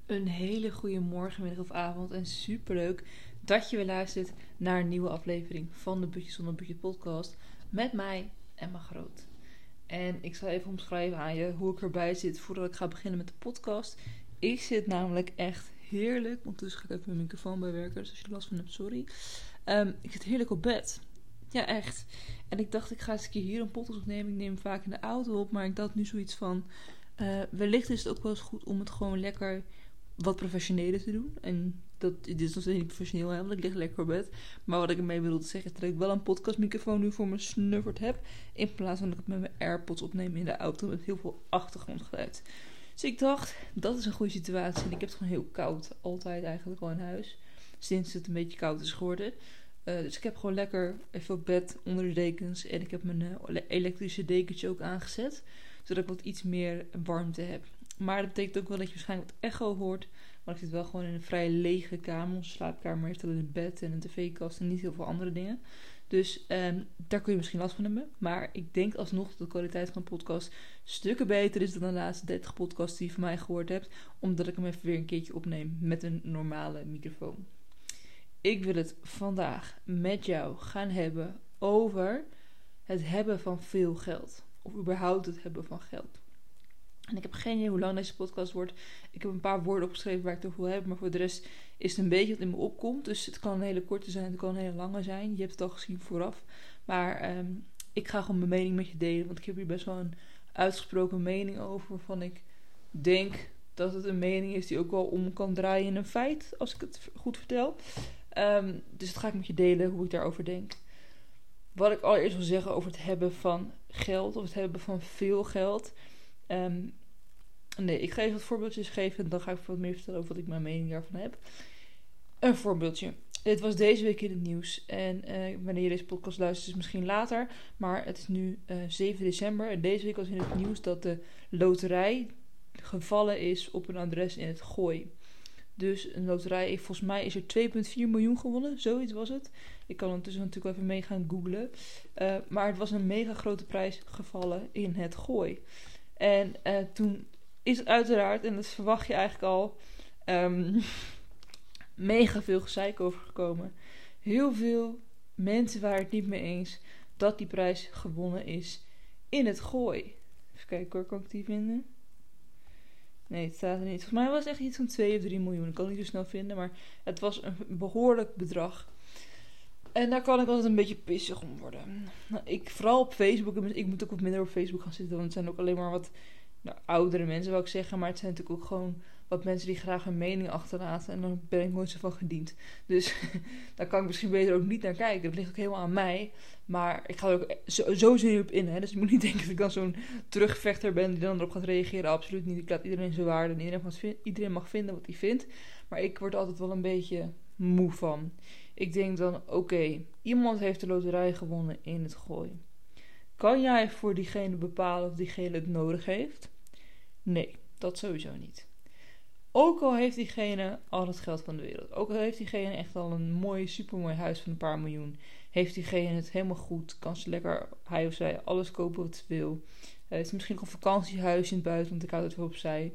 Een hele goede morgen, middag of avond en superleuk dat je weer luistert naar een nieuwe aflevering van de Budget Zonder Budget podcast met mij, Emma Groot. En ik zal even omschrijven aan je hoe ik erbij zit voordat ik ga beginnen met de podcast. Ik zit namelijk echt heerlijk, ondertussen ga ik even mijn microfoon bijwerken, dus als je er last van hebt, sorry. Ik zit heerlijk op bed. Ja, echt. En ik dacht, ik ga eens een keer hier een podcast opnemen. Ik neem hem vaak in de auto op, maar ik dacht nu zoiets van, wellicht is het ook wel eens goed om het gewoon lekker wat professioneler te doen. En dit is nog steeds niet professioneel, hè, want ik lig lekker op bed. Maar wat ik ermee bedoel te zeggen is dat ik wel een podcastmicrofoon nu voor me snufferd heb. In plaats van dat ik het met mijn AirPods opneem in de auto met heel veel achtergrondgeluid. Dus ik dacht, dat is een goede situatie. En ik heb het gewoon heel koud. Altijd eigenlijk al in huis. Sinds het een beetje koud is geworden. Dus ik heb gewoon lekker even op bed onder de dekens. En ik heb mijn elektrische dekentje ook aangezet. Zodat ik wat iets meer warmte heb. Maar dat betekent ook wel dat je waarschijnlijk wat echo hoort. Maar ik zit wel gewoon in een vrij lege kamer. Onze slaapkamer heeft alleen een bed en een tv-kast en niet heel veel andere dingen. Dus daar kun je misschien last van hebben. Maar ik denk alsnog dat de kwaliteit van de podcast stukken beter is dan de laatste 30 podcasts die je van mij gehoord hebt. Omdat ik hem even weer een keertje opneem met een normale microfoon. Ik wil het vandaag met jou gaan hebben over het hebben van veel geld. Of überhaupt het hebben van geld. En ik heb geen idee hoe lang deze podcast wordt. Ik heb een paar woorden opgeschreven waar ik het over wil hebben. Maar voor de rest is het een beetje wat in me opkomt. Dus het kan een hele korte zijn, het kan een hele lange zijn. Je hebt het al gezien vooraf. Maar ik ga gewoon mijn mening met je delen. Want ik heb hier best wel een uitgesproken mening over. Waarvan ik denk dat het een mening is die ook wel om kan draaien in een feit. Als ik het goed vertel. Dus dat ga ik met je delen hoe ik daarover denk. Wat ik allereerst wil zeggen over het hebben van geld. Of het hebben van veel geld. Ik ga even wat voorbeeldjes geven en dan ga ik wat meer vertellen over wat ik mijn mening daarvan heb. Een voorbeeldje. Dit was deze week in het nieuws. En wanneer je deze podcast luistert is het misschien later. Maar het is nu 7 december. En deze week was in het nieuws dat de loterij gevallen is op een adres in het Gooi. Dus een loterij, volgens mij is er 2,4 miljoen gewonnen. Zoiets was het. Ik kan ondertussen natuurlijk even mee gaan googlen. Maar het was een mega grote prijs gevallen in het Gooi. En toen is het uiteraard, en dat verwacht je eigenlijk al, mega veel gezeik over gekomen. Heel veel mensen waren het niet mee eens dat die prijs gewonnen is in het Gooi. Even kijken hoor, kan ik die vinden? Nee, het staat er niet. Volgens mij was het echt iets van 2 of 3 miljoen. Ik kan het niet zo snel vinden, maar het was een behoorlijk bedrag. En daar kan ik altijd een beetje pissig om worden. Vooral op Facebook. Ik moet ook wat minder op Facebook gaan zitten. Want het zijn ook alleen maar wat oudere mensen, wil ik zeggen. Maar het zijn natuurlijk ook gewoon wat mensen die graag hun mening achterlaten. En dan ben ik nooit zo van gediend. Dus daar kan ik misschien beter ook niet naar kijken. Dat ligt ook helemaal aan mij. Maar ik ga er ook sowieso niet op in. Hè? Dus je moet niet denken dat ik dan zo'n terugvechter ben die dan erop gaat reageren. Absoluut niet. Ik laat iedereen zijn waarde. En iedereen mag vinden wat hij vindt. Maar ik word altijd wel een beetje moe van. Ik denk dan, oké, iemand heeft de loterij gewonnen in het Gooi. Kan jij voor diegene bepalen of diegene het nodig heeft? Nee, dat sowieso niet. Ook al heeft diegene al het geld van de wereld. Ook al heeft diegene echt al een mooi, supermooi huis van een paar miljoen. Heeft diegene het helemaal goed. Kan ze lekker, hij of zij, alles kopen wat ze wil. Het is misschien nog een vakantiehuis in het buitenland. Ik hou het weer opzij.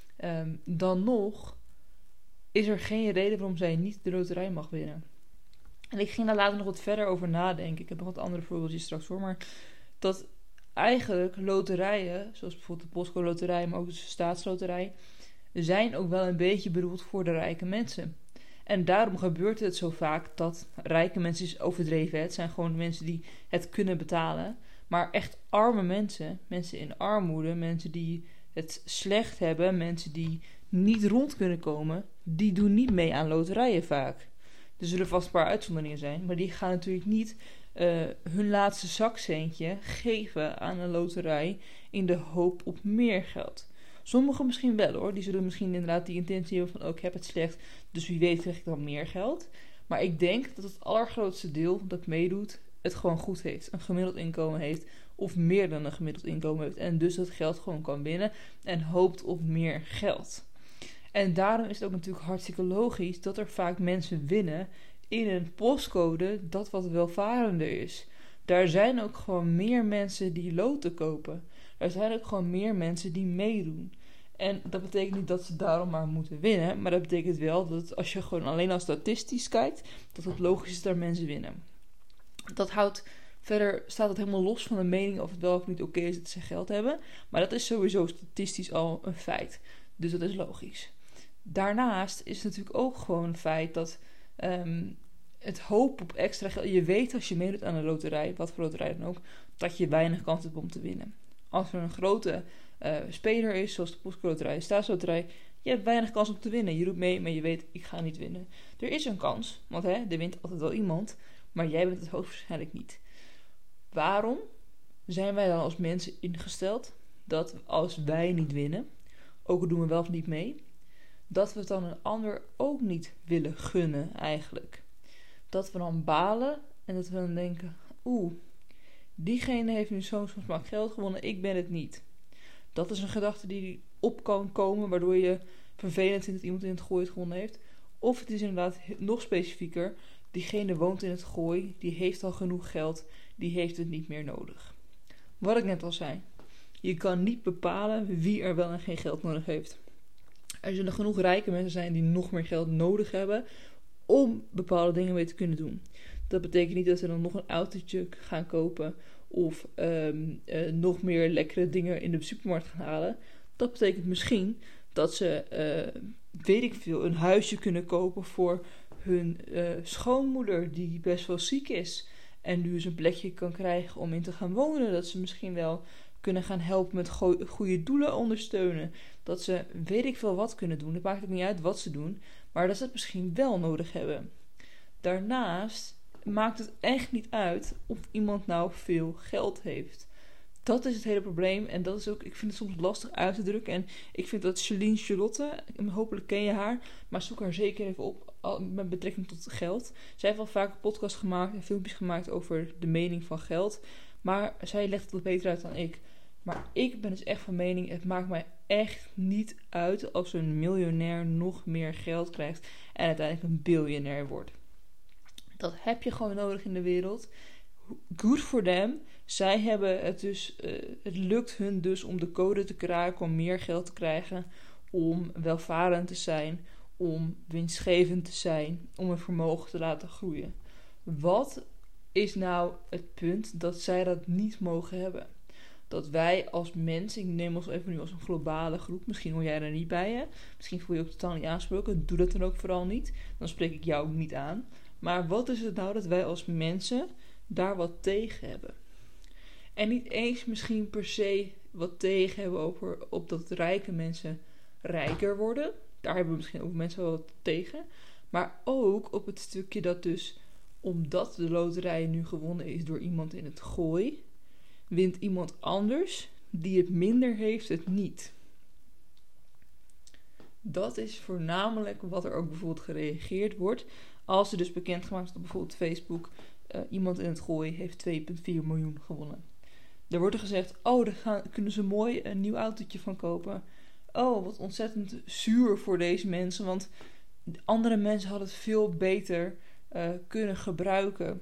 Dan nog is er geen reden waarom zij niet de loterij mag winnen. En ik ging daar later nog wat verder over nadenken. Ik heb nog wat andere voorbeeldjes straks voor. Maar dat eigenlijk loterijen, zoals bijvoorbeeld de Postcode Loterij, maar ook de Staatsloterij, zijn ook wel een beetje bedoeld voor de rijke mensen. En daarom gebeurt het zo vaak dat rijke mensen is overdreven. Het zijn gewoon mensen die het kunnen betalen. Maar echt arme mensen, mensen in armoede, mensen die het slecht hebben, mensen die niet rond kunnen komen, die doen niet mee aan loterijen vaak. Er zullen vast een paar uitzonderingen zijn, maar die gaan natuurlijk niet hun laatste zakcentje geven aan een loterij in de hoop op meer geld. Sommigen misschien wel hoor, die zullen misschien inderdaad die intentie hebben van ik heb het slecht, dus wie weet krijg ik dan meer geld. Maar ik denk dat het allergrootste deel dat meedoet het gewoon goed heeft, een gemiddeld inkomen heeft of meer dan een gemiddeld inkomen heeft en dus dat geld gewoon kan winnen en hoopt op meer geld. En daarom is het ook natuurlijk hartstikke logisch dat er vaak mensen winnen in een postcode dat wat welvarender is. Daar zijn ook gewoon meer mensen die loten kopen. Er zijn ook gewoon meer mensen die meedoen. En dat betekent niet dat ze daarom maar moeten winnen. Maar dat betekent wel dat als je gewoon alleen al statistisch kijkt, dat het logisch is dat mensen winnen. Verder staat het helemaal los van de mening of het wel of niet oké is dat ze geld hebben. Maar dat is sowieso statistisch al een feit. Dus dat is logisch. Daarnaast is het natuurlijk ook gewoon een feit dat het hoop op extra geld... Je weet als je meedoet aan een loterij, wat voor loterij dan ook, dat je weinig kans hebt om te winnen. Als er een grote speler is, zoals de Postcode Loterij, de Staatsloterij, je hebt weinig kans om te winnen. Je doet mee, maar je weet, ik ga niet winnen. Er is een kans, want er wint altijd wel iemand, maar jij bent het hoogstwaarschijnlijk niet. Waarom zijn wij dan als mensen ingesteld dat als wij niet winnen, ook al doen we wel of niet mee, dat we het dan een ander ook niet willen gunnen eigenlijk? Dat we dan balen en dat we dan denken, diegene heeft nu zo'n smak geld gewonnen, ik ben het niet. Dat is een gedachte die op kan komen, waardoor je vervelend vindt dat iemand in het gooi het gewonnen heeft. Of het is inderdaad nog specifieker, diegene woont in het gooi, die heeft al genoeg geld, die heeft het niet meer nodig. Wat ik net al zei, je kan niet bepalen wie er wel en geen geld nodig heeft. Er zullen genoeg rijke mensen zijn die nog meer geld nodig hebben om bepaalde dingen mee te kunnen doen. Dat betekent niet dat ze dan nog een autootje gaan kopen of nog meer lekkere dingen in de supermarkt gaan halen. Dat betekent misschien dat ze, een huisje kunnen kopen voor hun schoonmoeder die best wel ziek is. En nu eens een plekje kan krijgen om in te gaan wonen. Dat ze misschien wel kunnen gaan helpen met goede doelen ondersteunen. Dat ze weet ik veel wat kunnen doen. Het maakt ook niet uit wat ze doen. Maar dat ze het misschien wel nodig hebben. Daarnaast maakt het echt niet uit of iemand nou veel geld heeft. Dat is het hele probleem. En dat is ook, ik vind het soms lastig uit te drukken. En ik vind dat Charlotte, hopelijk ken je haar, maar zoek haar zeker even op met betrekking tot geld. Zij heeft al vaak een podcast gemaakt en filmpjes gemaakt over de mening van geld. Maar zij legt het wat beter uit dan ik. Maar ik ben dus echt van mening, het maakt mij echt niet uit als een miljonair nog meer geld krijgt en uiteindelijk een biljonair wordt. Dat heb je gewoon nodig in de wereld. Good for them. Zij hebben het dus, het lukt hun dus om de code te kraken, om meer geld te krijgen, om welvarend te zijn, om winstgevend te zijn, om een vermogen te laten groeien. Wat is nou het punt dat zij dat niet mogen hebben? Dat wij als mens, ik neem ons even nu als een globale groep, misschien hoor jij er niet bij, hè? Misschien voel je je ook totaal niet aangesproken, doe dat dan ook vooral niet. Dan spreek ik jou ook niet aan. Maar wat is het nou dat wij als mensen daar wat tegen hebben? En niet eens misschien per se wat tegen hebben op dat rijke mensen rijker worden. Daar hebben we misschien ook mensen wel wat tegen. Maar ook op het stukje dat dus, omdat de loterij nu gewonnen is door iemand in het gooi, wint iemand anders die het minder heeft het niet. Dat is voornamelijk wat er ook bijvoorbeeld gereageerd wordt. Als er dus bekendgemaakt is op bijvoorbeeld Facebook, iemand in het gooi heeft 2,4 miljoen gewonnen. Er wordt er gezegd, daar kunnen ze mooi een nieuw autootje van kopen. Oh, wat ontzettend zuur voor deze mensen, want andere mensen hadden het veel beter kunnen gebruiken.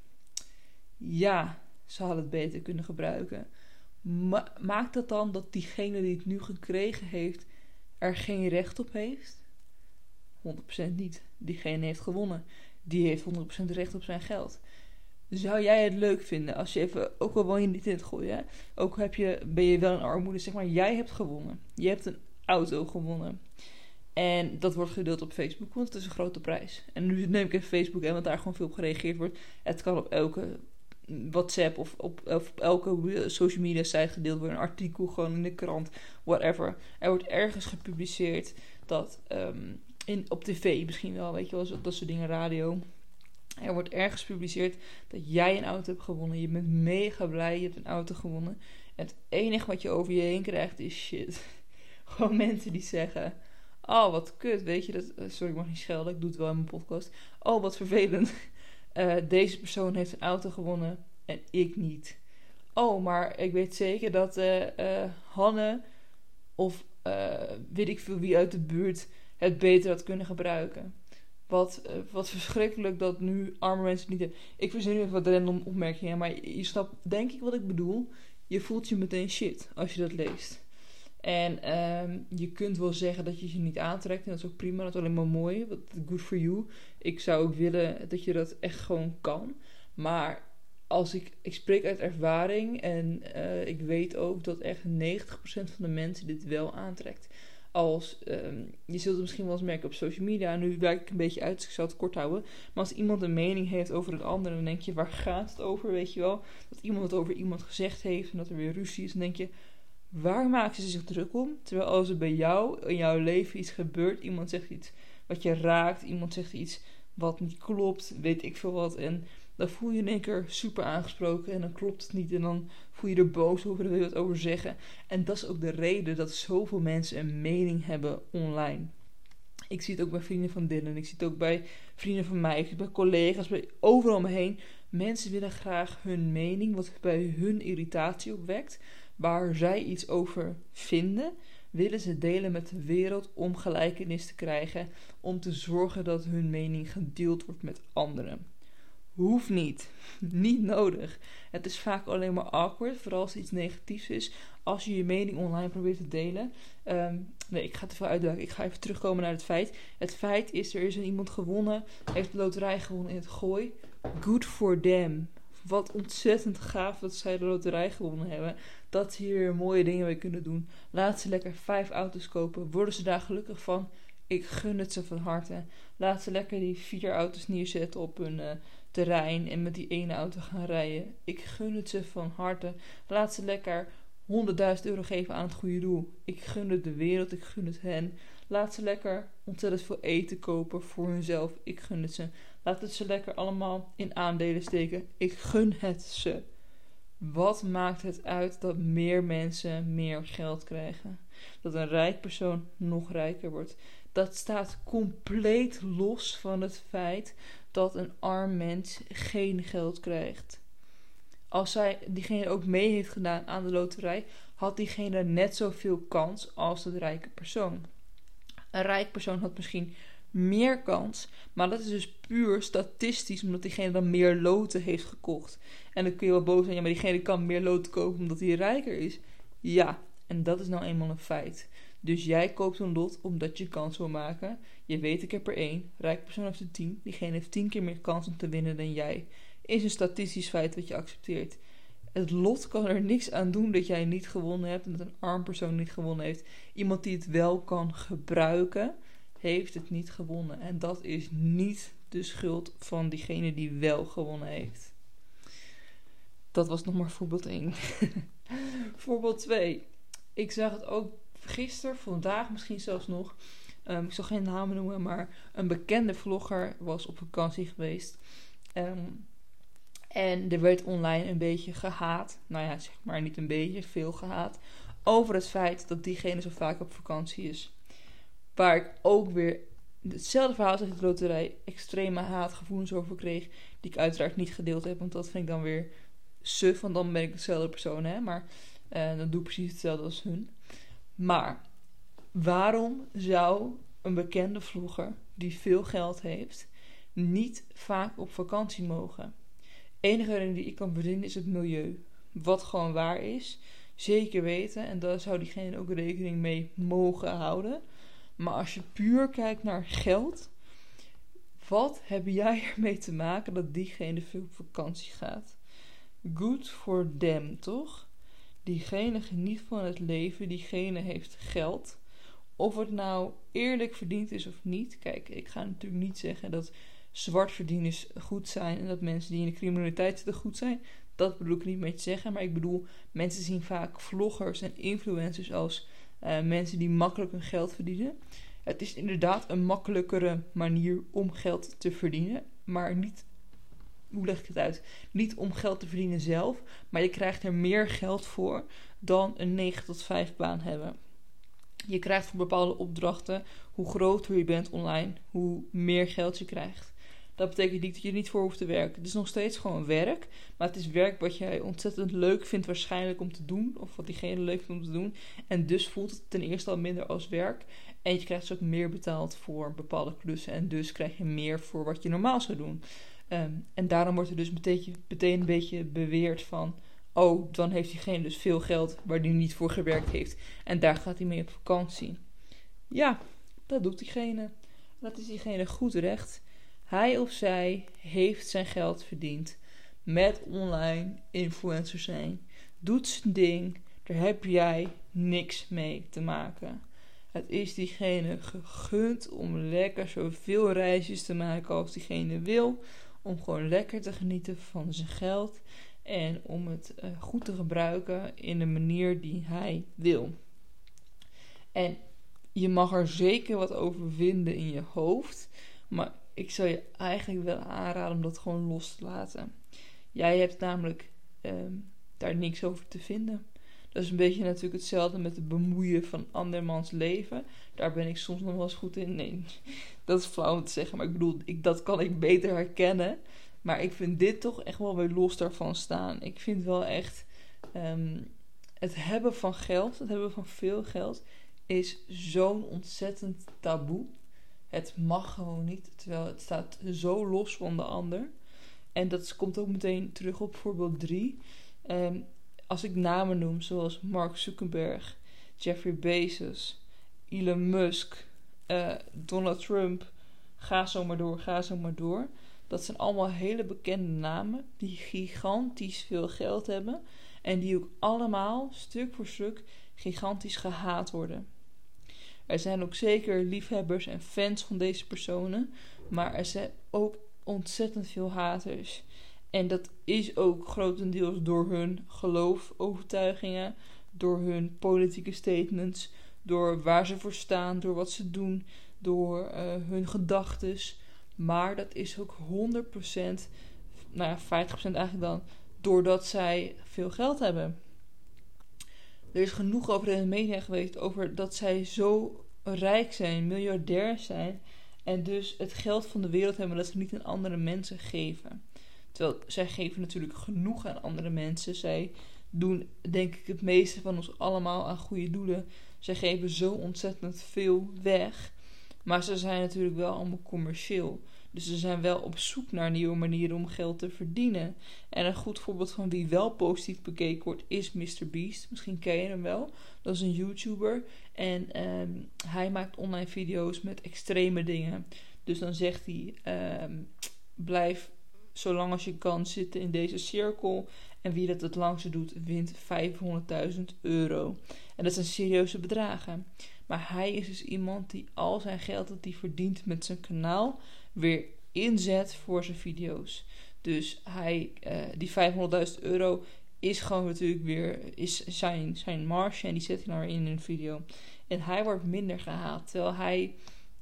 Ja, ze hadden het beter kunnen gebruiken. Maakt dat dan dat diegene die het nu gekregen heeft er geen recht op heeft? 100% niet. Diegene heeft gewonnen. Die heeft 100% recht op zijn geld. Zou jij het leuk vinden als je even, ook al woon je niet in het gooien, hè? Ook ben je wel in armoede, zeg maar, jij hebt gewonnen. Je hebt een auto gewonnen. En dat wordt gedeeld op Facebook, want het is een grote prijs. En nu neem ik even Facebook, want daar gewoon veel op gereageerd wordt. Het kan op elke WhatsApp of op elke social media site gedeeld worden. Een artikel, gewoon in de krant, whatever. Er wordt ergens gepubliceerd dat, op tv misschien wel, weet je wel, dat soort dingen, radio. Er wordt ergens gepubliceerd dat jij een auto hebt gewonnen. Je bent mega blij, je hebt een auto gewonnen. En het enige wat je over je heen krijgt is shit. Gewoon mensen die zeggen, oh wat kut, weet je dat. Sorry, ik mag niet schelden, ik doe het wel in mijn podcast. Oh wat vervelend. Deze persoon heeft een auto gewonnen en ik niet. Oh, maar ik weet zeker dat Hanne of weet ik veel wie uit de buurt het beter had kunnen gebruiken. Wat verschrikkelijk dat nu arme mensen het niet hebben. Ik verzin nu even wat random opmerkingen, maar je snapt denk ik wat ik bedoel. Je voelt je meteen shit als je dat leest. En je kunt wel zeggen dat je niet aantrekt. En dat is ook prima. Dat is alleen maar mooi. Good for you. Ik zou ook willen dat je dat echt gewoon kan. Maar als ik spreek uit ervaring. En ik weet ook dat echt 90% van de mensen dit wel aantrekt. Je zult het misschien wel eens merken op social media. Nu wijk ik een beetje uit, dus ik zal het kort houden. Maar als iemand een mening heeft over een ander, dan denk je, waar gaat het over, weet je wel? Dat iemand het over iemand gezegd heeft en dat er weer ruzie is. Dan denk je, waar maken ze zich druk om? Terwijl als er bij jou in jouw leven iets gebeurt, iemand zegt iets wat je raakt, iemand zegt iets wat niet klopt, weet ik veel wat. En dan voel je in één keer super aangesproken en dan klopt het niet. En dan voel je er boos over en wil je wat over zeggen. En dat is ook de reden dat zoveel mensen een mening hebben online. Ik zie het ook bij vrienden van Dylan. Ik zie het ook bij vrienden van mij. Ik zie het bij collega's, overal om me heen. Mensen willen graag hun mening, wat bij hun irritatie opwekt, waar zij iets over vinden, willen ze delen met de wereld om gelijkenis te krijgen, om te zorgen dat hun mening gedeeld wordt met anderen. Hoeft niet. Niet nodig. Het is vaak alleen maar awkward, vooral als het iets negatiefs is, als je je mening online probeert te delen. Nee, ik ga te veel uitduiken. Ik ga even terugkomen naar het feit. Het feit is, er is iemand gewonnen, heeft de loterij gewonnen in het Gooi. Good for them. Wat ontzettend gaaf dat zij de loterij gewonnen hebben. Dat ze hier mooie dingen mee kunnen doen. Laat ze lekker 5 auto's kopen. Worden ze daar gelukkig van? Ik gun het ze van harte. Laat ze lekker die 4 auto's neerzetten op hun terrein en met die ene auto gaan rijden. Ik gun het ze van harte. Laat ze lekker 100.000 euro geven aan het goede doel. Ik gun het de wereld, ik gun het hen. Laat ze lekker ontzettend veel eten kopen voor hunzelf. Ik gun het ze. Laat het ze lekker allemaal in aandelen steken. Ik gun het ze. Wat maakt het uit dat meer mensen meer geld krijgen? Dat een rijk persoon nog rijker wordt. Dat staat compleet los van het feit dat een arm mens geen geld krijgt. Als diegene ook mee heeft gedaan aan de loterij, had diegene net zoveel kans als de rijke persoon. Een rijk persoon had misschien meer kans, maar dat is dus puur statistisch, omdat diegene dan meer loten heeft gekocht. En dan kun je wel boos zijn, ja, maar diegene kan meer loten kopen omdat hij rijker is. Ja, en dat is nou eenmaal een feit. Dus jij koopt een lot omdat je kans wil maken. Je weet, ik heb er 1. Rijke persoon heeft er 10. Diegene heeft 10 keer meer kans om te winnen dan jij. Is een statistisch feit wat je accepteert. Het lot kan er niks aan doen dat jij niet gewonnen hebt en dat een arm persoon niet gewonnen heeft. Iemand die het wel kan gebruiken, heeft het niet gewonnen. En dat is niet de schuld van diegene die wel gewonnen heeft. Dat was nog maar voorbeeld 1. Voorbeeld 2. Ik zag het ook gisteren, vandaag misschien zelfs nog. Ik zal geen namen noemen, maar een bekende vlogger was op vakantie geweest. En er werd online een beetje gehaat. Nou ja, zeg maar niet een beetje, veel gehaat. Over het feit dat diegene zo vaak op vakantie is. Waar ik ook weer hetzelfde verhaal als de loterij extreme haatgevoelens over kreeg. Die ik uiteraard niet gedeeld heb, want dat vind ik dan weer suf. Want dan ben ik dezelfde persoon, hè. Maar dan doe ik precies hetzelfde als hun. Maar waarom zou een bekende vlogger die veel geld heeft niet vaak op vakantie mogen? Enige reden die ik kan verzinnen is het milieu. Wat gewoon waar is. Zeker weten. En daar zou diegene ook rekening mee mogen houden. Maar als je puur kijkt naar geld. Wat heb jij ermee te maken dat diegene veel op vakantie gaat? Good for them, toch? Diegene geniet van het leven. Diegene heeft geld. Of het nou eerlijk verdiend is of niet. Kijk, ik ga natuurlijk niet zeggen dat zwart verdieners goed zijn en dat mensen die in de criminaliteit zitten goed zijn. Dat bedoel ik niet mee te zeggen. Maar ik bedoel, mensen zien vaak vloggers en influencers als mensen die makkelijk hun geld verdienen. Het is inderdaad een makkelijkere manier om geld te verdienen. Maar niet, hoe leg ik het uit? Niet om geld te verdienen zelf. Maar je krijgt er meer geld voor dan een 9 tot 5 baan hebben. Je krijgt voor bepaalde opdrachten, hoe groter je bent online, hoe meer geld je krijgt. Dat betekent niet dat je er niet voor hoeft te werken. Het is nog steeds gewoon werk. Maar het is werk wat jij ontzettend leuk vindt waarschijnlijk om te doen. Of wat diegene leuk vindt om te doen. En dus voelt het ten eerste al minder als werk. En je krijgt dus ook meer betaald voor bepaalde klussen. En dus krijg je meer voor wat je normaal zou doen. En daarom wordt er dus meteen een beetje beweerd van oh, dan heeft diegene dus veel geld waar hij niet voor gewerkt heeft. En daar gaat hij mee op vakantie. Ja, dat doet diegene. Dat is diegene goed recht. Hij of zij heeft zijn geld verdiend met online influencer zijn. Doet zijn ding. Daar heb jij niks mee te maken. Het is diegene gegund om lekker zoveel reisjes te maken als diegene wil. Om gewoon lekker te genieten van zijn geld. En om het goed te gebruiken in de manier die hij wil. En je mag er zeker wat over vinden in je hoofd. Maar ik zou je eigenlijk wel aanraden om dat gewoon los te laten. Jij hebt namelijk daar niks over te vinden. Dat is een beetje natuurlijk hetzelfde met het bemoeien van andermans leven. Daar ben ik soms nog wel eens goed in. Nee, dat is flauw om te zeggen. Maar ik bedoel, dat kan ik beter herkennen. Maar ik vind dit toch echt wel weer los daarvan staan. Ik vind wel echt het hebben van geld, het hebben van veel geld, is zo'n ontzettend taboe. Het mag gewoon niet, terwijl het staat zo los van de ander. En dat komt ook meteen terug op voorbeeld 3. Als ik namen noem, zoals Mark Zuckerberg, Jeffrey Bezos, Elon Musk, Donald Trump, ga zo maar door. Dat zijn allemaal hele bekende namen die gigantisch veel geld hebben. En die ook allemaal, stuk voor stuk, gigantisch gehaat worden. Er zijn ook zeker liefhebbers en fans van deze personen. Maar er zijn ook ontzettend veel haters. En dat is ook grotendeels door hun geloofovertuigingen, door hun politieke statements, door waar ze voor staan, door wat ze doen, door hun gedachtes. Maar dat is ook 100%, 50% eigenlijk dan, doordat zij veel geld hebben. Er is genoeg over in de media geweest over dat zij zo rijk zijn, miljardair zijn en dus het geld van de wereld hebben dat ze niet aan andere mensen geven. Terwijl zij geven natuurlijk genoeg aan andere mensen. Zij doen denk ik het meeste van ons allemaal aan goede doelen. Zij geven zo ontzettend veel weg. Maar ze zijn natuurlijk wel allemaal commercieel. Dus ze zijn wel op zoek naar nieuwe manieren om geld te verdienen. En een goed voorbeeld van wie wel positief bekeken wordt is MrBeast. Misschien ken je hem wel. Dat is een YouTuber. En hij maakt online video's met extreme dingen. Dus dan zegt hij, blijf zolang als je kan zitten in deze cirkel. En wie dat het langste doet, wint €500.000. En dat zijn serieuze bedragen. Maar hij is dus iemand die al zijn geld dat hij verdient met zijn kanaal weer inzet voor zijn video's. Dus hij, die €500.000 is gewoon natuurlijk weer is zijn marge. En die zet hij nou weer in een video. En hij wordt minder gehaald. Terwijl hij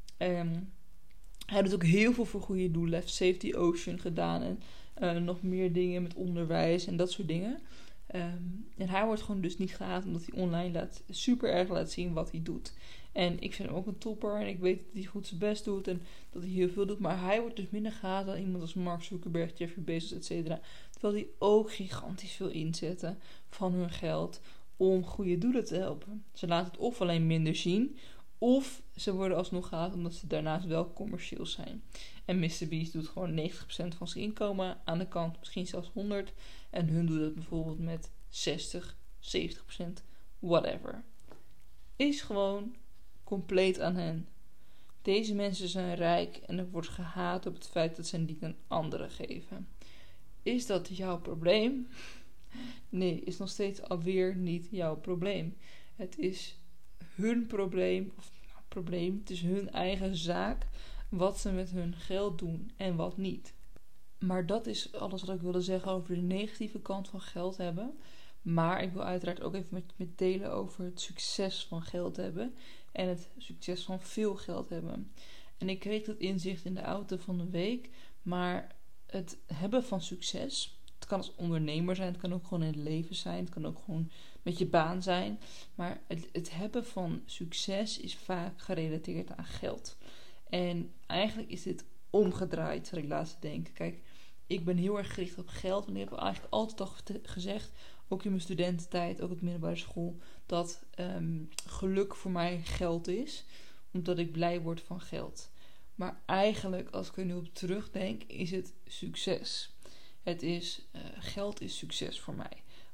doet ook heel veel voor goede doelen. Hij heeft Save the Ocean gedaan. En nog meer dingen met onderwijs en dat soort dingen. En hij wordt gewoon dus niet gehaat omdat hij online super erg laat zien wat hij doet. En ik vind hem ook een topper. En ik weet dat hij goed zijn best doet. En dat hij heel veel doet. Maar hij wordt dus minder gehaat dan iemand als Mark Zuckerberg, Jeffrey Bezos, etc. Terwijl die ook gigantisch veel inzetten van hun geld om goede doelen te helpen. Ze laten het of alleen minder zien. Of ze worden alsnog gehaat omdat ze daarnaast wel commercieel zijn. En MrBeast doet gewoon 90% van zijn inkomen aan de kant. Misschien zelfs 100%. En hun doet het bijvoorbeeld met 60, 70%. Whatever. Is gewoon compleet aan hen. Deze mensen zijn rijk en er wordt gehaat op het feit dat ze niet aan anderen geven. Is dat jouw probleem? Nee, is nog steeds alweer niet jouw probleem. Het is hun probleem, het is hun eigen zaak wat ze met hun geld doen en wat niet. Maar dat is alles wat ik wilde zeggen over de negatieve kant van geld hebben. Maar ik wil uiteraard ook even met delen over het succes van geld hebben en het succes van veel geld hebben. En ik kreeg dat inzicht in de auto van de week, maar het hebben van succes, het kan als ondernemer zijn, het kan ook gewoon in het leven zijn, het kan ook gewoon met je baan zijn. Maar het hebben van succes is vaak gerelateerd aan geld. En eigenlijk is dit omgedraaid, zal ik laatst denken. Kijk, ik ben heel erg gericht op geld. En ik heb eigenlijk altijd al gezegd, ook in mijn studententijd, ook op de middelbare school, dat geluk voor mij geld is. Omdat ik blij word van geld. Maar eigenlijk, als ik er nu op terugdenk, is het succes. Geld is succes voor mij.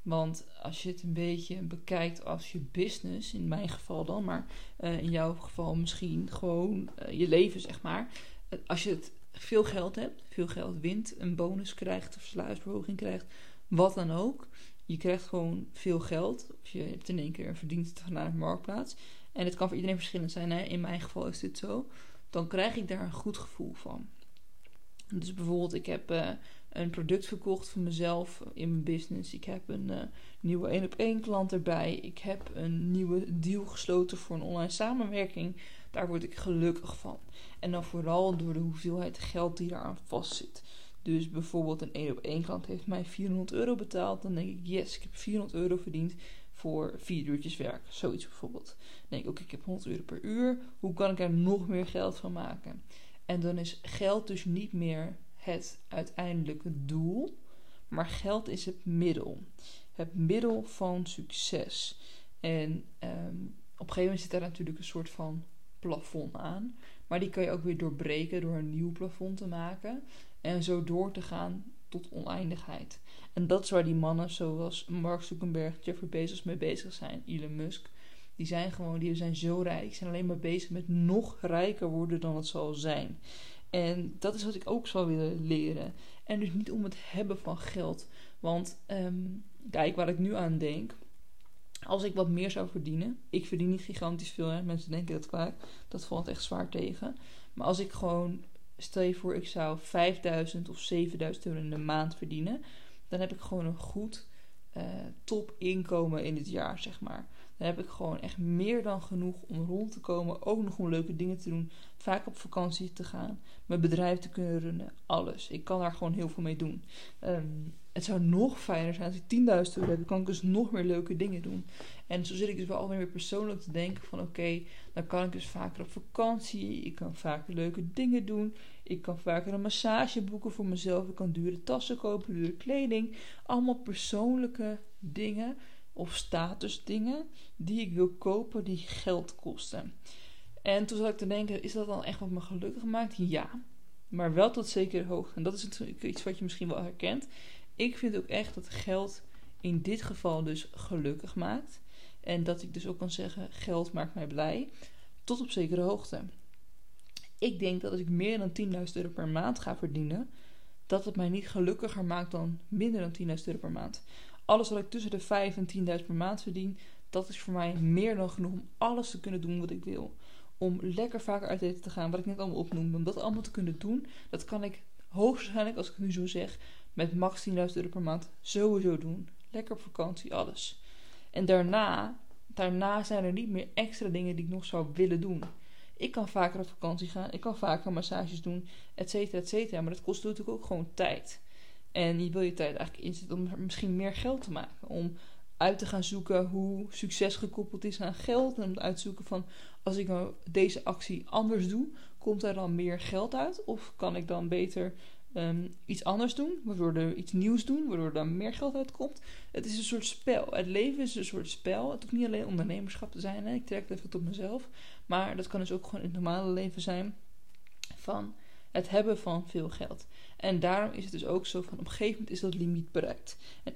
Want als je het een beetje bekijkt als je business, in mijn geval dan, maar in jouw geval misschien gewoon je leven, zeg maar. Als je het veel geld hebt, veel geld wint, een bonus krijgt of salarisverhoging krijgt, wat dan ook. Je krijgt gewoon veel geld. Of je hebt in één keer een verdienste vanuit de marktplaats. En het kan voor iedereen verschillend zijn. Hè? In mijn geval is dit zo. Dan krijg ik daar een goed gevoel van. Dus bijvoorbeeld, ik heb een product verkocht voor mezelf in mijn business. Ik heb een nieuwe 1-op-1 klant erbij. Ik heb een nieuwe deal gesloten voor een online samenwerking. Daar word ik gelukkig van. En dan vooral door de hoeveelheid geld die daaraan vastzit. Dus bijvoorbeeld een 1-op-1 klant heeft mij €400 betaald. Dan denk ik, yes, ik heb €400 verdiend voor 4 uurtjes werk. Zoiets bijvoorbeeld. Dan denk ik, oké, ik heb €100 per uur. Hoe kan ik er nog meer geld van maken? En dan is geld dus niet meer het uiteindelijke doel. Maar geld is het middel. Het middel van succes. En op een gegeven moment zit daar natuurlijk een soort van plafond aan. Maar die kan je ook weer doorbreken door een nieuw plafond te maken. En zo door te gaan tot oneindigheid. En dat is waar die mannen zoals Mark Zuckerberg, Jeffrey Bezos mee bezig zijn. Elon Musk. Die zijn zo rijk. Die zijn alleen maar bezig met nog rijker worden dan het zal zijn. En dat is wat ik ook zou willen leren. En dus niet om het hebben van geld. Want kijk, waar ik nu aan denk. Als ik wat meer zou verdienen. Ik verdien niet gigantisch veel. Hè? Mensen denken dat kwaad. Dat valt echt zwaar tegen. Maar als ik gewoon, stel je voor, ik zou 5.000 of 7.000 euro in de maand verdienen. Dan heb ik gewoon een goed top inkomen in het jaar, zeg maar. Dan heb ik gewoon echt meer dan genoeg om rond te komen. Ook nog om leuke dingen te doen. Vaak op vakantie te gaan. Mijn bedrijf te kunnen runnen. Alles. Ik kan daar gewoon heel veel mee doen. Het zou nog fijner zijn als ik 10.000 euro heb. Dan kan ik dus nog meer leuke dingen doen. En zo zit ik dus wel alweer persoonlijk te denken van oké, dan kan ik dus vaker op vakantie. Ik kan vaker leuke dingen doen. Ik kan vaker een massage boeken voor mezelf. Ik kan dure tassen kopen, dure kleding. Allemaal persoonlijke dingen of statusdingen die ik wil kopen die geld kosten. En toen zat ik te denken, is dat dan echt wat me gelukkig maakt? Ja, maar wel tot zekere hoogte. En dat is natuurlijk iets wat je misschien wel herkent. Ik vind ook echt dat geld in dit geval dus gelukkig maakt. En dat ik dus ook kan zeggen, geld maakt mij blij. Tot op zekere hoogte. Ik denk dat als ik meer dan 10.000 euro per maand ga verdienen, dat het mij niet gelukkiger maakt dan minder dan 10.000 euro per maand. Alles wat ik tussen de 5.000 en 10.000 per maand verdien, dat is voor mij meer dan genoeg om alles te kunnen doen wat ik wil. Om lekker vaker uit eten te gaan, wat ik net allemaal opnoemde. Om dat allemaal te kunnen doen, dat kan ik hoogstwaarschijnlijk, als ik het nu zo zeg, met max 10.000 euro per maand sowieso doen. Lekker op vakantie, alles. En daarna zijn er niet meer extra dingen die ik nog zou willen doen. Ik kan vaker op vakantie gaan, ik kan vaker massages doen, et cetera, et cetera. Maar dat kost natuurlijk ook gewoon tijd. En je wil je tijd eigenlijk inzetten om misschien meer geld te maken. Om uit te gaan zoeken hoe succes gekoppeld is aan geld. En om uit te zoeken van, als ik nou deze actie anders doe, komt er dan meer geld uit? Of kan ik dan beter iets anders doen, waardoor er iets nieuws doen, waardoor er dan meer geld uitkomt? Het is een soort spel. Het leven is een soort spel. Het hoeft niet alleen ondernemerschap te zijn. Hè? Ik trek het even tot mezelf. Maar dat kan dus ook gewoon in het normale leven zijn van het hebben van veel geld. En daarom is het dus ook zo van op een gegeven moment is dat limiet bereikt. En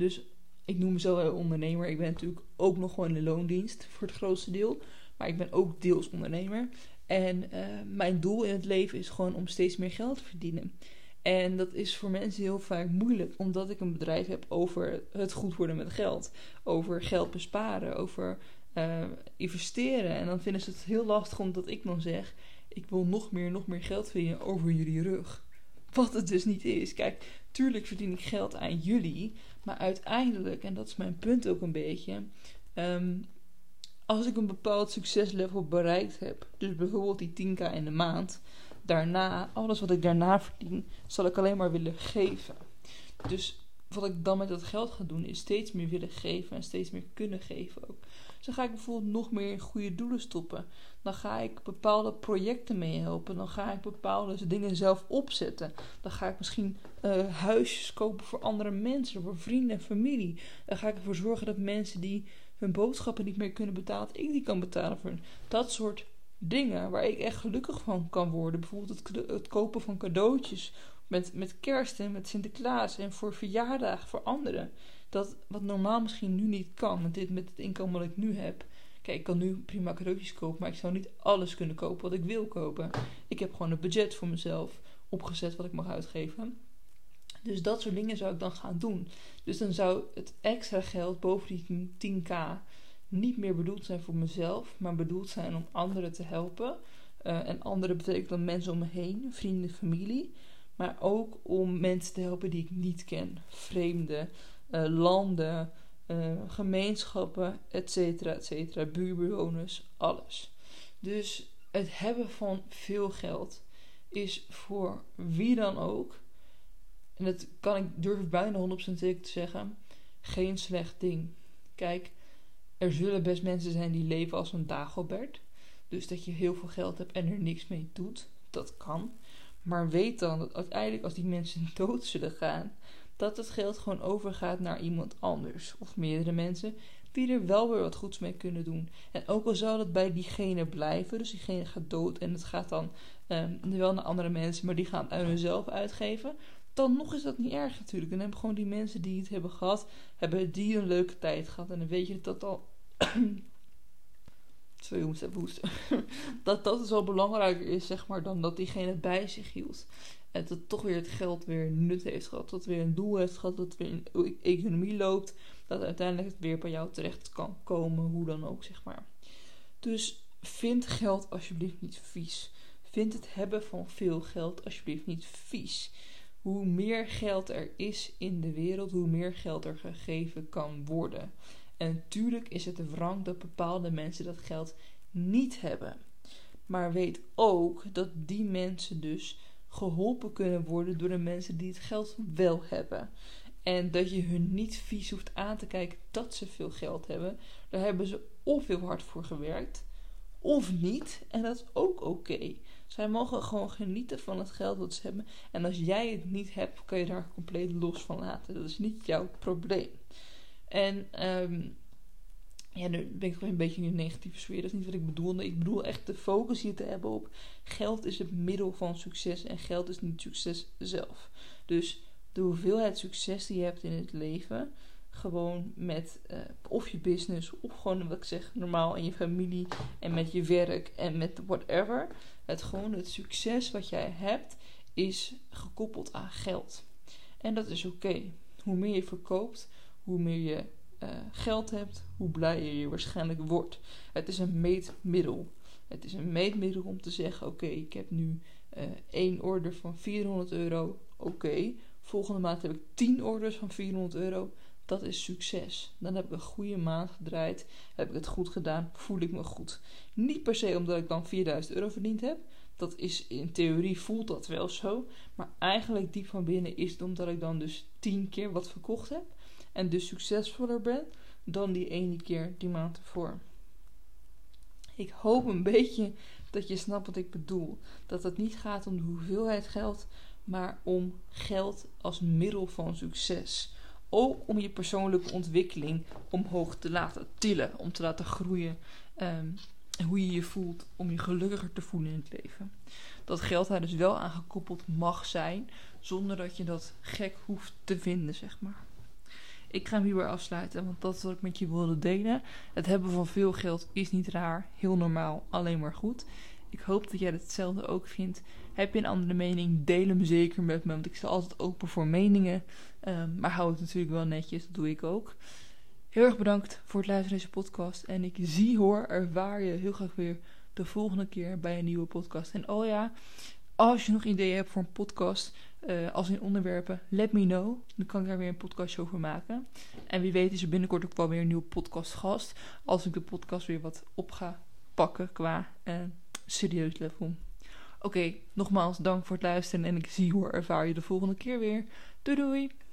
ik noem mezelf wel ondernemer. Ik ben natuurlijk ook nog gewoon in loondienst voor het grootste deel. Maar ik ben ook deels ondernemer. En mijn doel in het leven is gewoon om steeds meer geld te verdienen. En dat is voor mensen heel vaak moeilijk. Omdat ik een bedrijf heb over het goed worden met geld. Over geld besparen. Over investeren. En dan vinden ze het heel lastig omdat ik dan zeg, ik wil nog meer geld verdienen over jullie rug. Wat het dus niet is. Kijk, tuurlijk verdien ik geld aan jullie. Maar uiteindelijk, en dat is mijn punt ook een beetje, als ik een bepaald succeslevel bereikt heb, dus bijvoorbeeld die 10.000 in de maand, daarna, alles wat ik daarna verdien, zal ik alleen maar willen geven. Dus wat ik dan met dat geld ga doen, is steeds meer willen geven en steeds meer kunnen geven ook. Dus dan ga ik bijvoorbeeld nog meer in goede doelen stoppen. Dan ga ik bepaalde projecten meehelpen. Dan ga ik bepaalde dingen zelf opzetten. Dan ga ik misschien huisjes kopen voor andere mensen, voor vrienden en familie. Dan ga ik ervoor zorgen dat mensen die hun boodschappen niet meer kunnen betalen, dat ik die kan betalen voor hen. Dat soort dingen waar ik echt gelukkig van kan worden. Bijvoorbeeld het kopen van cadeautjes. met kerst en met Sinterklaas en voor verjaardagen voor anderen. Dat wat normaal misschien nu niet kan, met het inkomen wat ik nu heb. Kijk, ik kan nu prima cadeautjes kopen, maar ik zou niet alles kunnen kopen wat ik wil kopen. Ik heb gewoon een budget voor mezelf opgezet wat ik mag uitgeven. Dus dat soort dingen zou ik dan gaan doen. Dus dan zou het extra geld boven die 10.000 niet meer bedoeld zijn voor mezelf, maar bedoeld zijn om anderen te helpen. En anderen betekent dan mensen om me heen, vrienden, familie. Maar ook om mensen te helpen die ik niet ken. Vreemden, landen, gemeenschappen, etcetera, buurtbewoners, alles. Dus het hebben van veel geld is voor wie dan ook, en dat durf ik bijna 100% zeker te zeggen, geen slecht ding. Kijk, er zullen best mensen zijn die leven als een Dagobert. Dus dat je heel veel geld hebt en er niks mee doet. Dat kan. Maar weet dan dat uiteindelijk als die mensen dood zullen gaan, dat het geld gewoon overgaat naar iemand anders. Of meerdere mensen die er wel weer wat goeds mee kunnen doen. En ook al zou dat bij diegene blijven, dus diegene gaat dood en het gaat dan wel naar andere mensen, maar die gaan het uit hunzelf uitgeven, dan nog is dat niet erg natuurlijk. Dan hebben gewoon die mensen die het hebben gehad, hebben die een leuke tijd gehad. En dan weet je dat al sorry, ik moest even hoesten. dat dus wel belangrijker is, zeg maar, dan dat diegene het bij zich hield. En dat toch weer het geld weer nut heeft gehad. Dat het weer een doel heeft gehad. Dat het weer een economie loopt. Dat uiteindelijk het weer bij jou terecht kan komen. Hoe dan ook, zeg maar. Dus vind geld alsjeblieft niet vies. Vind het hebben van veel geld alsjeblieft niet vies. Hoe meer geld er is in de wereld, hoe meer geld er gegeven kan worden. En natuurlijk is het wrang dat bepaalde mensen dat geld niet hebben. Maar weet ook dat die mensen dus geholpen kunnen worden door de mensen die het geld wel hebben. En dat je hun niet vies hoeft aan te kijken dat ze veel geld hebben. Daar hebben ze of heel hard voor gewerkt, of niet. En dat is ook oké. Zij mogen gewoon genieten van het geld dat ze hebben. En als jij het niet hebt, kan je daar compleet los van laten. Dat is niet jouw probleem. En nu ben ik weer een beetje in een negatieve sfeer. Dat is niet wat ik bedoel. Ik bedoel echt de focus hier te hebben op geld is het middel van succes. En geld is niet succes zelf. Dus de hoeveelheid succes die je hebt in het leven, gewoon met of je business, of gewoon wat ik zeg, normaal in je familie en met je werk en met whatever. Het succes wat jij hebt is gekoppeld aan geld. En dat is oké. Hoe meer je verkoopt, hoe meer je geld hebt, hoe blijer je waarschijnlijk wordt. Het is een meetmiddel. Het is een meetmiddel om te zeggen, oké, ik heb nu 1 order van €400. Oké, volgende maand heb ik 10 orders van €400. Dat is succes. Dan heb ik een goede maand gedraaid. Heb ik het goed gedaan, voel ik me goed. Niet per se omdat ik dan €4.000 verdiend heb. Dat is in theorie voelt dat wel zo. Maar eigenlijk diep van binnen is het omdat ik dan dus 10 keer wat verkocht heb. En dus succesvoller ben dan die ene keer die maand ervoor. Ik hoop een beetje dat je snapt wat ik bedoel. Dat het niet gaat om de hoeveelheid geld, maar om geld als middel van succes. Ook om je persoonlijke ontwikkeling omhoog te laten tillen. Om te laten groeien. Hoe je je voelt. Om je gelukkiger te voelen in het leven. Dat geld daar dus wel aan gekoppeld mag zijn. Zonder dat je dat gek hoeft te vinden, zeg maar. Ik ga hem hierbij afsluiten, want dat is wat ik met je wilde delen. Het hebben van veel geld is niet raar, heel normaal, alleen maar goed. Ik hoop dat jij hetzelfde ook vindt. Heb je een andere mening, deel hem zeker met me, want ik sta altijd open voor meningen. Maar hou het natuurlijk wel netjes, dat doe ik ook. Heel erg bedankt voor het luisteren naar deze podcast. En ik ervaar je heel graag weer de volgende keer bij een nieuwe podcast. En oh ja, als je nog ideeën hebt voor een podcast, als in onderwerpen, let me know. Dan kan ik daar weer een podcastje over maken. En wie weet is er binnenkort ook wel weer een nieuwe podcastgast. Als ik de podcast weer wat op ga pakken qua serieus level. Oké, nogmaals dank voor het luisteren. En ik ervaar je de volgende keer weer. Doei doei!